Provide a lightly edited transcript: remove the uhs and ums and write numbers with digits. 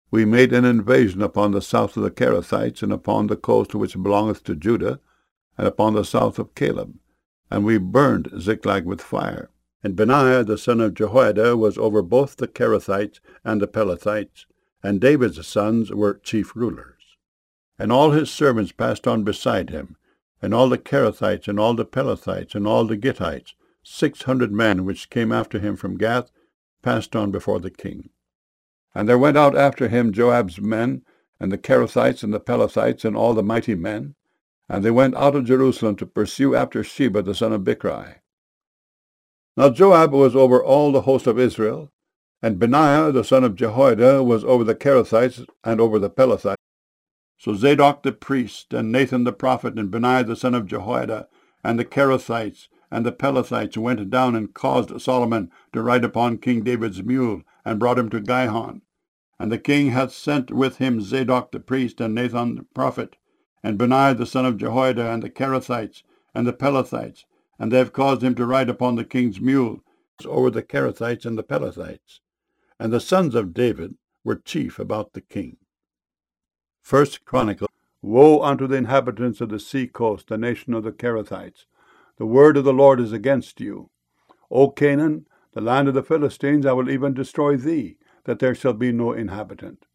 We made an invasion upon the south of the Cherethites, and upon the coast which belongeth to Judah, and upon the south of Caleb. And we burned Ziklag with fire. And Benaiah the son of Jehoiada was over both the Cherethites and the Pelethites, and David's sons were chief rulers. And all his servants passed on beside him, and all the Cherethites, and all the Pelethites, and all the Gittites, 600 men which came after him from Gath, passed on before the king. And there went out after him Joab's men, and the Cherethites, and the Pelethites, and all the mighty men, and they went out of Jerusalem to pursue after Sheba the son of Bichri. Now Joab was over all the host of Israel, and Benaiah the son of Jehoiada was over the Cherethites and over the Pelethites. So Zadok the priest, and Nathan the prophet, and Benaiah the son of Jehoiada, and the Cherethites, and the Pelethites went down and caused Solomon to ride upon King David's mule, and brought him to Gihon. And the king hath sent with him Zadok the priest, and Nathan the prophet, and Benaiah the son of Jehoiada, and the Cherethites, and the Pelethites, and they have caused him to ride upon the king's mule, over the Cherethites and the Pelethites. And the sons of David were chief about the king. 1 Chronicles. Woe unto the inhabitants of the sea coast, the nation of the Cherethites! The word of the Lord is against you. O Canaan, the land of the Philistines, I will even destroy thee, that there shall be no inhabitant.